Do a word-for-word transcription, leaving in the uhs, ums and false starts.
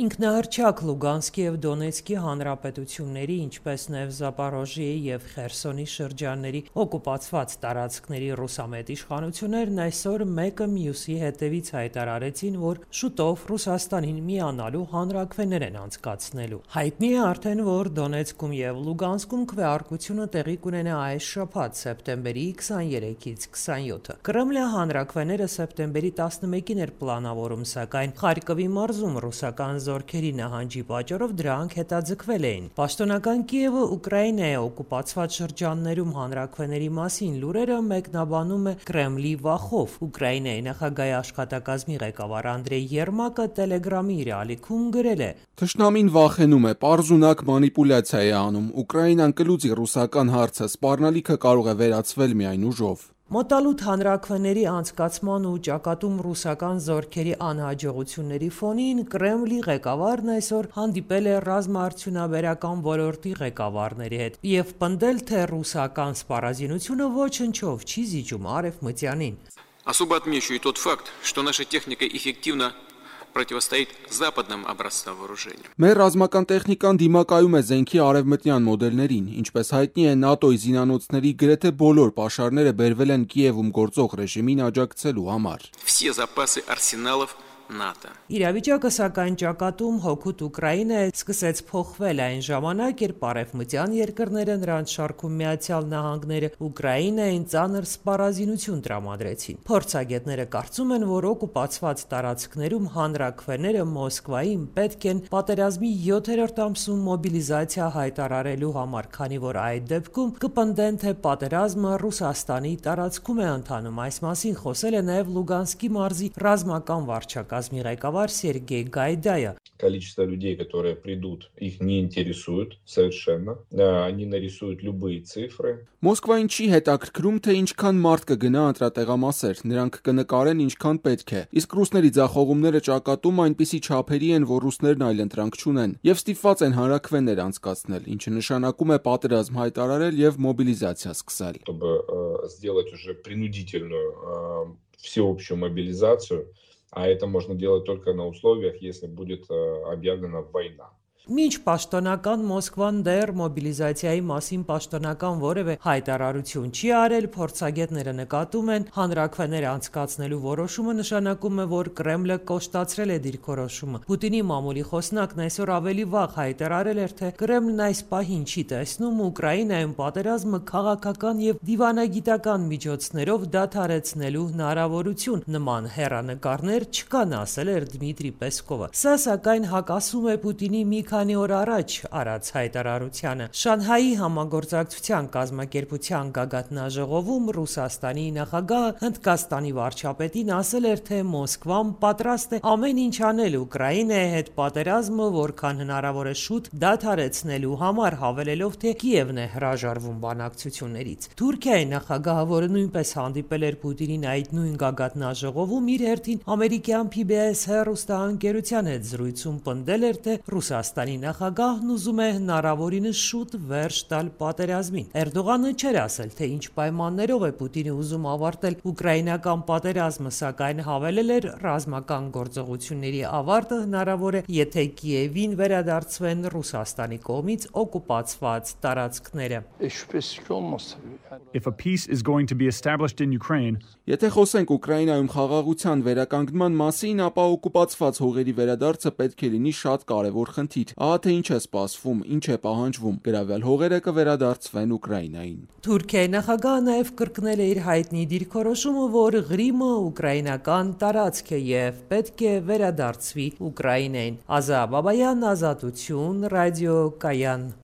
Ինքնահռչակ Լուգանսկի և Դոնեցկի հանրապետությունների, ինչպես նաև Զապորոժիեի և Խերսոնի շրջանների օկուպացված տարածքների ռուսամետ իշխանություններն այսօր մեկը մյուսի հետևից հայտարարեցին, որ շուտով Ռուսաստանին միանալու հանրաքվեներ են անցկացնելու։ Հայտնի է արդեն, որ Դոնեցկում և Լուգանսկում քվեարկությունը տեղի կունենա այս շաբաթ՝ սեպտեմբերի քսաներեքից քսանյոթը։ Կրեմլը հանրաքվեները սեպտեմբերի տասնմեկին էր պլանավորում, սակայն Խարկովի մարզում ռուսական զորքերի նահանջի պատճառով դրանք հետաձգվել էին։ Պաշտոնական Կիևը Ուկրաինայի օկուպացված շրջաններում հանրաքվեների մասին լուրերը մեկնաբանում է Կրեմլի վախով։ Ուկրաինայի նախագահի աշխատակազմի ղեկավար Անդրեյ Երմակը Տելեգրամի իր ալիքում գրել է. «Թշնամին վախենում է, պարզունակ մանիպուլյացիա է անում։ Ուկրաինան կլուծի ռուսական հարցը, սպառնալիքը կարող է վերացվել միայն ուժով»։ Մոտալուտ հանրաքվեների անցկացման ու ճակատում ռուսական զորքերի անհաջողությունների ֆոնին Կրեմլի ղեկավարն այսօր հանդիպել է ռազմաարդյունաբերական ոլորտի ղեկավարների հետ և պնդել, թե ռուսական սպառազինությունը ոչնչով չի զիջում արևմտյանին։ Особо отмечу и тот факт, что наша техника эффективно противостоит западным образцам вооружения. Մեր ռազմական տեխնիկան դիմակայում է զենքի արևմտյան մոդելներին, ինչպես հայտնի է, ՆԱՏՕ-ի զինանոցների գրեթե բոլոր պաշարները բերվել են Կիևում գործող ռեժիմին աջակցելու համար։ Все запасы арсеналов НАТО. Իրավիճակը սակայն ճակատում հօգուտ Ուկրաինայի սկսեց փոխվել այն ժամանակ, երբ արևմտյան երկրները, նրանց շարքում Միացյալ Նահանգները, Ուկրաինային ծանր սպառազինություն տրամադրեցին։ Փորձագետները կարծում են, որ օկուպացված տարածքներում հանրաքվեները Մոսկվային պետք են պատերազմի յոթերորդ ամսում մոբիլիզացիա հայտարարելու համար, քանի որ այդ դեպքում կպնդեն, թե պատերազմը Ռուսաստանի տարածքում է ընթանում։ Այս մասին խոսել է նաև Լուգանսկի մարզի ռազմական վարչակազմի ղեկավար Սերգեյ Գայդայը։ Количество людей, которые придут, их не интересует совершенно. Они нарисуют любые цифры. Մոսկվային չի հետաքրքրում, թե ինչքան մարդ կգնա ընտրատեղամասեր, նրանք կնկարեն ինչքան պետք է։ Իսկ ռուսների ձախողումները ճակատում այնպիսի չափերի են, որ ռուսներն այլ ընտրանք չունեն եւ ստիպված են հանրաքվեներ անցկացնել, ինչը նշանակում է պատերազմ հայտարարել եւ մոբիլիզացիա սկսել։ Чтобы сделать уже принудительную всеобщую мобилизацию. А это можно делать только на условиях, если будет объявлена война. Մինչ պաշտոնական Մոսկվան դեռ մոբիլիզացիայի մասին պաշտոնական որևէ հայտարարություն չի արել, փորձագետները նկատում են, հանրաքվեներ անցկացնելու որոշումը նշանակում է, որ Կրեմլը կոշտացրել է դիրքորոշումը։ Պուտինի մամուլի խոսնակն այսօր ավելի վաղ հայտարարել էր, թե Կրեմլն այս պահին չի տեսնում Ուկրաինայում պատերազմը քաղաքական եւ դիվանագիտական միջոցներով դադարեցնելու հնարավորություն։ Նման հեռանկարներ չկան, ասել էր Դմիտրի Պեսկովը։ Սա սակայն հակասում է Պուտինի մի քանի օր առաջ արած հայտարարությանը։ Շանհայի համագործակցության կազմակերպության գագաթնաժողովում Ռուսաստանի նախագահը Հնդկաստանի վարչապետին ասել էր, թե Մոսկվան պատրաստ է ամեն ինչ անել Ուկրաինայի հետ պատերազմը որքան հնարավոր է շուտ դադարեցնելու համար, հավելելով, թե Կիևն է հրաժարվում բանակցություններից։ Թուրքիայի նախագահը, որը նույնպես հանդիպել էր Պուտինին այդ նույն գագաթնաժողովում, իր հերթին ամերիկյան P B S հեռուստաընկերության հետ զրույցում պնդել էր, թե Ռուսաստանի նախագահն ուզում է հնարավորինս շուտ վերջ տալ պատերազմին։ Էրդողանը չէր ասել, թե ինչ պայմաններով է Պուտինը ուզում ավարտել ուկրաինական պատերազմը, սակայն հավելել էր, ռազմական գործողությունների ավարտը հնարավոր է, եթե Կիևին վերադարձվեն Ռուսաստանի կողմից օկուպացված տարածքները։ If a peace is going to be established in Ukraine, Եթե խոսենք Ուկրաինայում խաղաղության վերականգնման մասին, ապա օկուպացված հողերի վերադարձը պետք է լինի շատ կարևոր խնդիր։ Ահա թե ինչ է սպասվում, ինչ է պահանջվում, գրավյալ հողերը կվերադարձվեն Ուկրաինային։ Թուրքիայի նախագահը նաև կրկնել է իր հայտնի դիրքորոշումը, որ Ղրիմը ուկրաինական տարածք է եւ պետք է վերադարձվի Ուկրաինային։ Ազա Բաբայան, Ազատություն, ռադիո Կայան։